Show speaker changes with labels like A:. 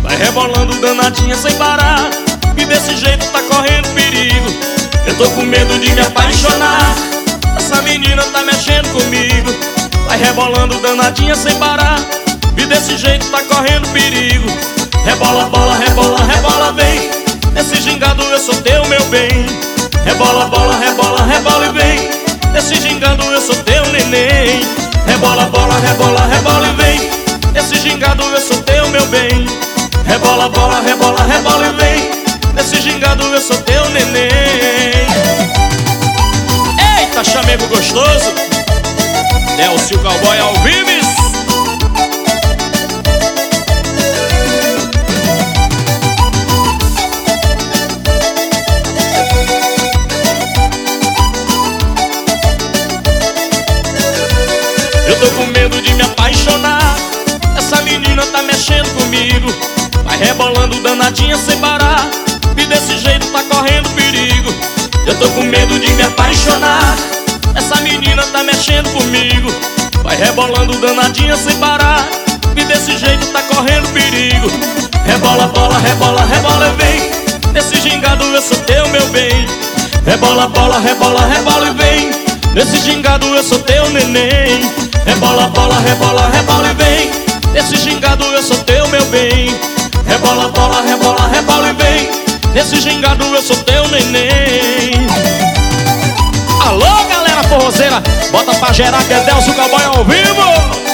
A: vai rebolando danadinha sem parar, e desse jeito tá correndo perigo. Eu tô com medo de me apaixonar, essa menina tá mexendo comigo. Vai rebolando danadinha sem parar, e desse jeito tá correndo perigo. Rebola, bola, rebola, rebola, vem, nesse gingado eu sou teu, meu bem. Rebola, bola, rebola, rebola e vem, nesse gingado eu sou teu neném. Rebola, bola, rebola, rebola e vem, nesse gingado eu sou teu, meu bem. Rebola, bola, rebola, rebola e vem, nesse gingado eu sou teu neném. Eita, chamego gostoso, Delcio Cowboy ao vivo. Eu tô com medo de me apaixonar, essa menina tá mexendo comigo. Vai rebolando danadinha sem parar, e desse jeito tá correndo perigo. Eu tô com medo de me apaixonar, essa menina tá mexendo comigo. Vai rebolando danadinha sem parar, e desse jeito tá correndo perigo. Rebola, bola, rebola, rebola e vem, nesse gingado eu sou teu, meu bem. Rebola, bola, rebola, rebola e vem, nesse gingado eu sou teu neném. Rebola, bola, rebola, rebola e vem, nesse gingado eu sou teu, meu bem. Rebola, bola, rebola, rebola e vem, nesse gingado eu sou teu neném. Alô, galera forrozeira, bota pra gerar que é Delcio Cowboy ao vivo.